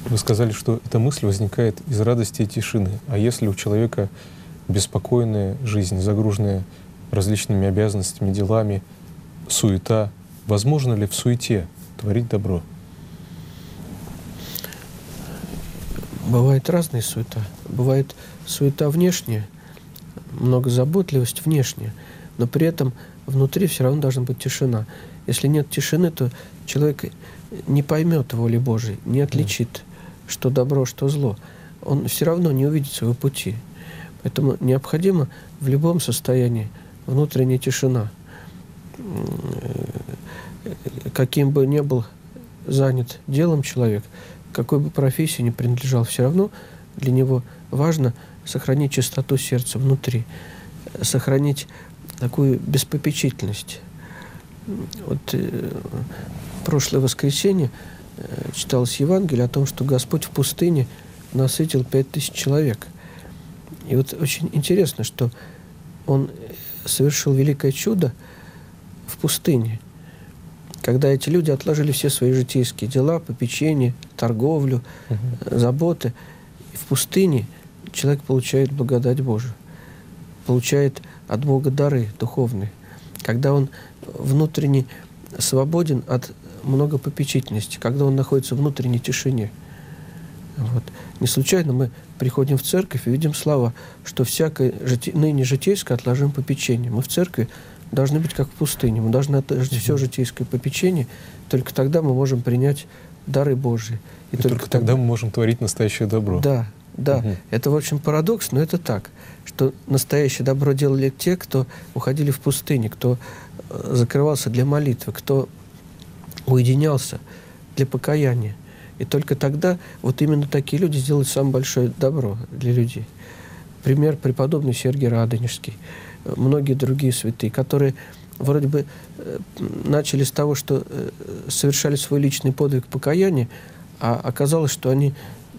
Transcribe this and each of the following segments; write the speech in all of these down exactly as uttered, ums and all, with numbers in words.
Вы сказали, что эта мысль возникает из радости и тишины. А если у человека беспокойная жизнь, загруженная различными обязанностями, делами, суета, возможно ли в суете творить добро? Бывает разная суета. Бывает суета внешняя, многозаботливость внешняя, но при этом внутри все равно должна быть тишина. Если нет тишины, то человек не поймет воли Божией, не отличит, что добро, что зло. Он все равно не увидит своего пути. Поэтому необходимо в любом состоянии внутренняя тишина. Каким бы ни был занят делом человек, какой бы профессии ни принадлежал, все равно для него важно сохранить чистоту сердца внутри, сохранить такую беспопечительность. Вот э, прошлое воскресенье э, читалось Евангелие о том, что Господь в пустыне насытил пять тысяч человек. И вот очень интересно, что Он совершил великое чудо в пустыне, когда эти люди отложили все свои житейские дела, попечения, торговлю, uh-huh. заботы. И в пустыне человек получает благодать Божию, получает от Бога дары духовные, когда он внутренне свободен от многопопечительности, когда он находится в внутренней тишине. Вот. Не случайно мы приходим в церковь и видим слова, что всякое жите... ныне житейское отложим попечение. Мы в церкви должны быть как в пустыне. Мы должны отложить все житейское попечение, только тогда мы можем принять дары Божьи. И, и только, только тогда мы можем творить настоящее добро. Да, да. Угу. Это очень парадокс, но это так, что настоящее добро делали те, кто уходили в пустыне, кто закрывался для молитвы, кто уединялся для покаяния. И только тогда вот именно такие люди сделают самое большое добро для людей. Пример преподобный Сергий Радонежский, многие другие святые, которые вроде бы начали с того, что совершали свой личный подвиг покаяния, а оказалось, что они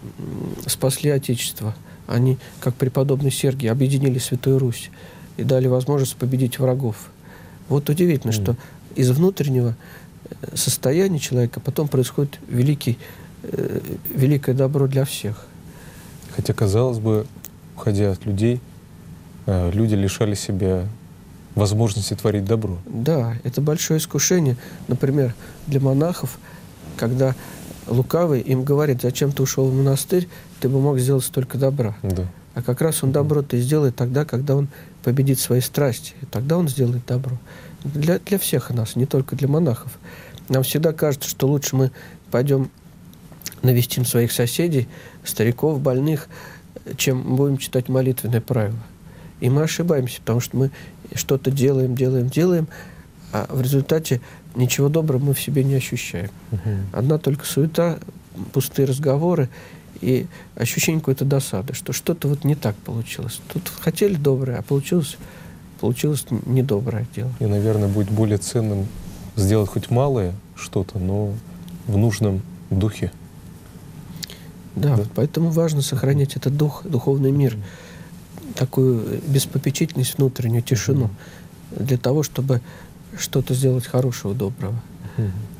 спасли Отечество. Они, как преподобный Сергий, объединили Святую Русь и дали возможность победить врагов. Вот удивительно, mm. что из внутреннего состояния человека потом происходит великий, э, великое добро для всех. Хотя, казалось бы, уходя от людей, э, люди лишали себя возможности творить добро. Да, это большое искушение. Например, для монахов, когда лукавый им говорит: зачем ты ушел в монастырь, ты бы мог сделать столько добра. Да. А как раз он добро-то и сделает тогда, когда он победит свои страсти. И тогда он сделает добро. Для, для всех нас, не только для монахов. Нам всегда кажется, что лучше мы пойдем навестим своих соседей, стариков, больных, чем будем читать молитвенное правило. И мы ошибаемся, потому что мы что-то делаем, делаем, делаем, а в результате ничего доброго мы в себе не ощущаем. Угу. Одна только суета, пустые разговоры и ощущение какой-то досады, что что-то вот не так получилось. Тут хотели доброе, а получилось, получилось недоброе дело. И, наверное, будет более ценным сделать хоть малое что-то, но в нужном духе. Да, да? Вот поэтому важно сохранять этот дух, духовный мир, mm-hmm. такую беспопечительность, внутреннюю тишину, mm-hmm. для того, чтобы что-то сделать хорошего, доброго. Mm-hmm.